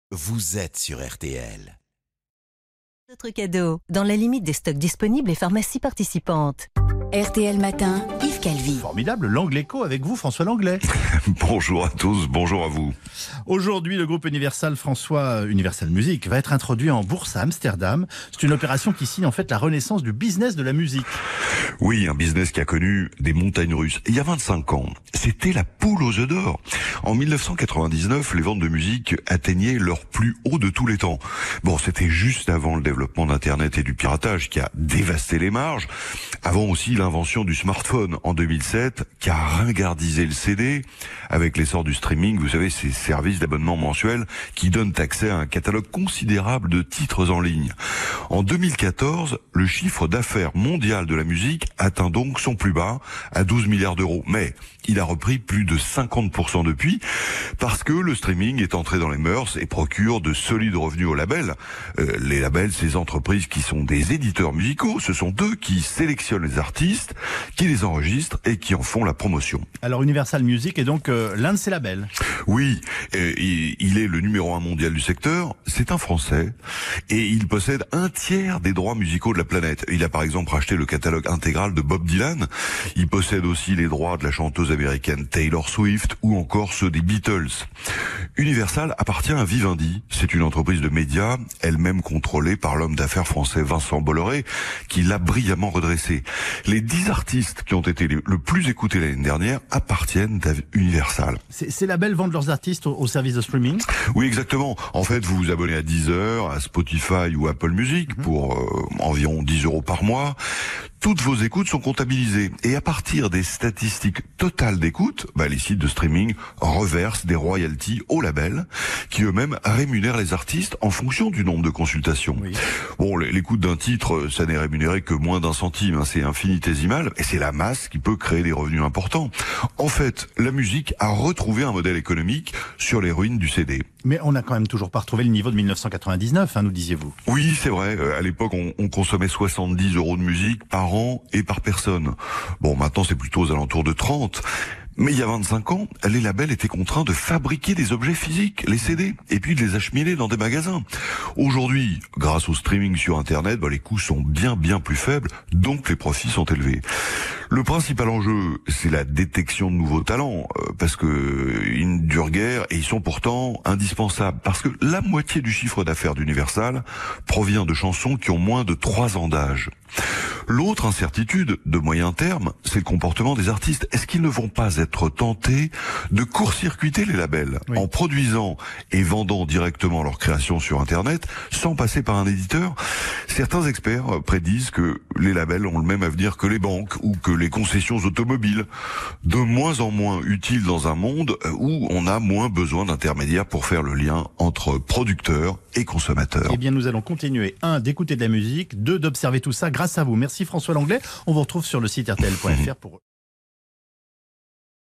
Vous êtes sur RTL. Notre cadeau, dans la limite des stocks disponibles et pharmacies participantes. RTL Matin, Yves Calvi. Formidable, l'Angleco avec vous, François Langlais. Bonjour à tous, bonjour à vous. Aujourd'hui, le groupe Universal Universal Music va être introduit en bourse à Amsterdam. C'est une opération qui signe en fait la renaissance du business de la musique. Oui, un business qui a connu des montagnes russes. Il y a 25 ans, c'était la poule aux œufs d'or. En 1999, les ventes de musique atteignaient leur plus haut de tous les temps. Bon, c'était juste avant le développement d'Internet et du piratage qui a dévasté les marges. Avant aussi l'invention du smartphone en 2007 qui a ringardisé le CD avec l'essor du streaming, vous savez, ces services d'abonnement mensuel qui donnent accès à un catalogue considérable de titres en ligne. En 2014, le chiffre d'affaires mondial de la musique atteint donc son plus bas à 12 milliards d'euros. Mais il a repris plus de 50% depuis parce que le streaming est entré dans les mœurs et procure de solides revenus aux labels. Les labels, ces entreprises qui sont des éditeurs musicaux, ce sont eux qui sélectionnent les artistes, qui les enregistrent et qui en font la promotion. Alors Universal Music est donc l'un de ces labels. Oui, il est le numéro 1 mondial du secteur, c'est un Français et il possède un tiers des droits musicaux de la planète. Il a par exemple racheté le catalogue intégral de Bob Dylan, il possède aussi les droits de la chanteuse américaine Taylor Swift ou encore ceux des Beatles. Universal appartient à Vivendi, c'est une entreprise de médias, elle-même contrôlée par l'homme d'affaires français Vincent Bolloré, qui l'a brillamment redressé. Les 10 artistes qui ont été le plus écoutés l'année dernière appartiennent à Universal. Ces labels vendent leurs artistes au service de streaming ? Oui, exactement. En fait, vous vous abonnez à Deezer, à Spotify ou Apple Music pour environ 10 € par mois. Toutes vos écoutes sont comptabilisées. Et à partir des statistiques totales d'écoute, les sites de streaming reversent des royalties aux labels qui eux-mêmes rémunèrent les artistes en fonction du nombre de consultations. Oui. Bon, l'écoute d'un titre, ça n'est rémunéré que moins d'1 centime, c'est infinitésimal, et c'est la masse qui peut créer des revenus importants. En fait, la musique a retrouvé un modèle économique sur les ruines du CD. Mais on n'a quand même toujours pas retrouvé le niveau de 1999, nous disiez-vous. Oui, c'est vrai. À l'époque, on consommait 70 € de musique par an et par personne. Bon, maintenant, c'est plutôt aux alentours de 30. Mais il y a 25 ans, les labels étaient contraints de fabriquer des objets physiques, les CD, et puis de les acheminer dans des magasins. Aujourd'hui, grâce au streaming sur Internet, les coûts sont bien plus faibles, donc les profits sont élevés. Le principal enjeu, c'est la détection de nouveaux talents, parce que ils ne durent guère et ils sont pourtant indispensables, parce que la moitié du chiffre d'affaires d'Universal provient de chansons qui ont moins de 3 ans d'âge. L'autre incertitude de moyen terme, c'est le comportement des artistes. Est-ce qu'ils ne vont pas être tentés de court-circuiter les labels en produisant et vendant directement leurs créations sur Internet sans passer par un éditeur ? Certains experts prédisent que les labels ont le même avenir que les banques ou que les concessions automobiles, de moins en moins utiles dans un monde où on a moins besoin d'intermédiaires pour faire le lien entre producteurs et consommateurs. Eh bien, nous allons continuer, 1, d'écouter de la musique, 2, d'observer tout ça grâce à vous. Merci François Langlais. On vous retrouve sur le site rtl.fr pour...